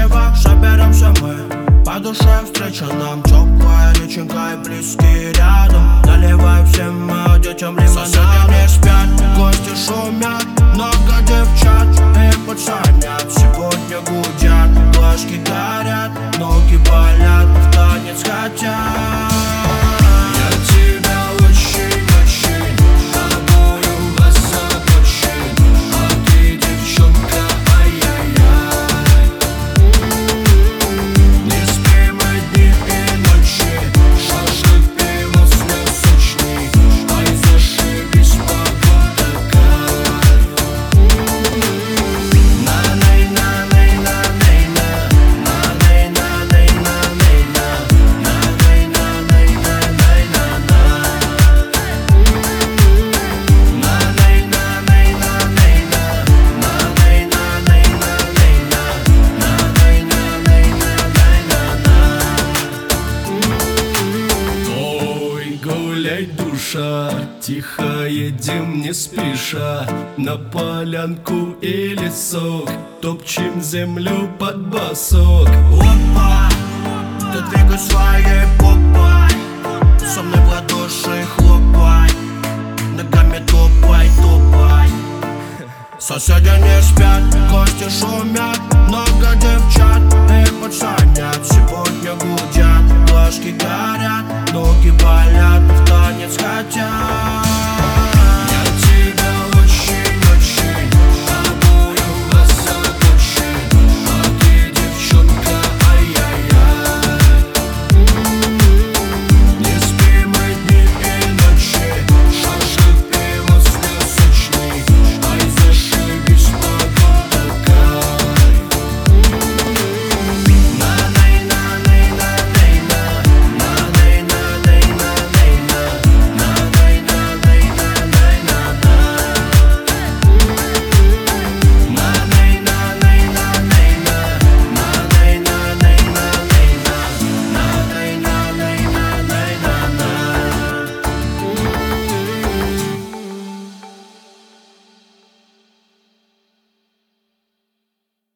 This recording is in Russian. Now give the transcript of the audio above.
дерево, соберемся мы. По душе встреча нам теплая реченька и близкие рядом. Наливай всем детям лимонад. Соседи не спят, гости шумят, много девчат и пацанят. Сегодня гудят, глазки горят, ноги болят, в танец хотят. Душа, тихо едем не спеша на полянку и лесок, топчем землю под босок. Опа, ты двигай своей попой, со мной в ладоши хлопай, ногами топай, топай. Соседи не спят, гости шумят, много девчат